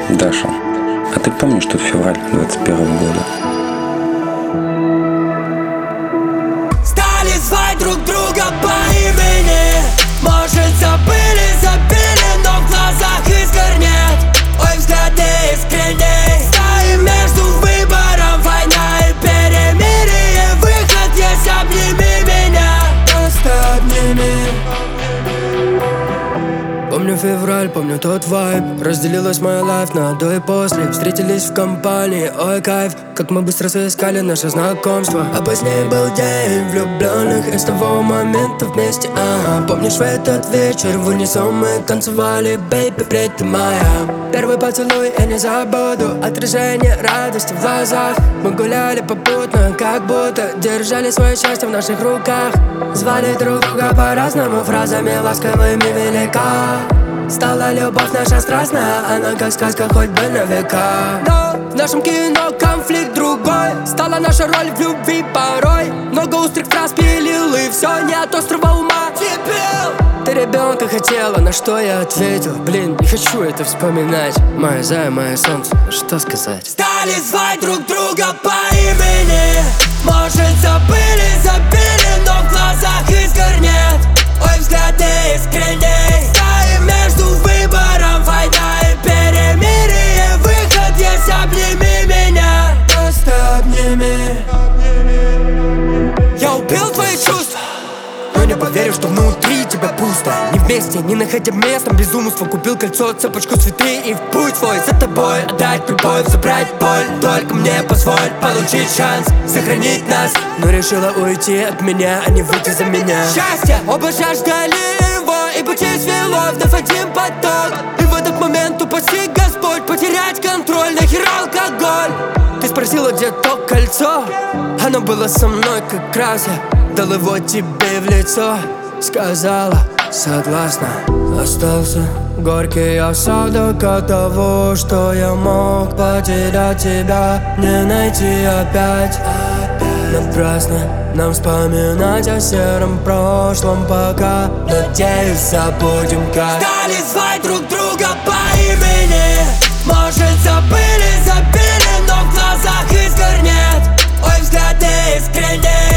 Даша, а ты помнишь тот февраль 21-го года? Стали звать друг друга по имени. Может, забыли, но в глазах искр нет. Ой, взгляды искренней. Стоим между выбором, война и перемирие. Выход есть, обними меня. Просто обними. Помню февраль, помню тот вайб. Разделилась моя лайф на до и после. Встретились в компании, ой, кайф. Как мы быстро соискали наше знакомство. А позднее был день влюбленных. И с того момента вместе, Помнишь, в этот вечер в унисон мы танцевали, бейби, пред ты моя. Первый поцелуй я не забуду. Отражение радости в глазах. Мы гуляли попутно, как будто держали свое счастье в наших руках. Звали друг друга по-разному, фразами ласковыми велика. Стала любовь наша страстная, она как сказка, хоть бы на века. Но в нашем кино конфликт другой. Стала наша роль в любви порой. Много острых фраз пилил, и все не от острого ума. Ты ребенка хотела, на что я ответил: блин, не хочу это вспоминать. Моя зая, мое солнце, что сказать? Стали звать друг друга по имени. Может, забыли, но в глазах искр нет. Ой, взгляды искренней. Стоим между выбором, война и перемирие. Выход есть, обними меня. Просто обними. Я убил твои чувства, но не поверю, что внутри тебя пусто. Не вместе, не находя места, безумство. Купил кольцо, цепочку, цветы и в путь свой за тобой. Отдать любовь, забрать боль. Только мне позволь получить шанс сохранить нас. Но решила уйти от меня, а не выйти за меня. Счастье, оба жаждали его, и пути свело вновь один поток. И в этот момент упаси Господь потерять контроль, нахер алкоголь. Ты спросила, где то кольцо? Оно было со мной как раз. Я дал его тебе в лицо. Сказала, согласна. Остался горький осадок от того, что я мог потерять тебя, не найти опять. Напрасно нам вспоминать о сером прошлом, пока, надеюсь, забудем как. Стали звать друг друга по имени. Может, забыли, но в глазах искр нет. Ой, взгляды искренней.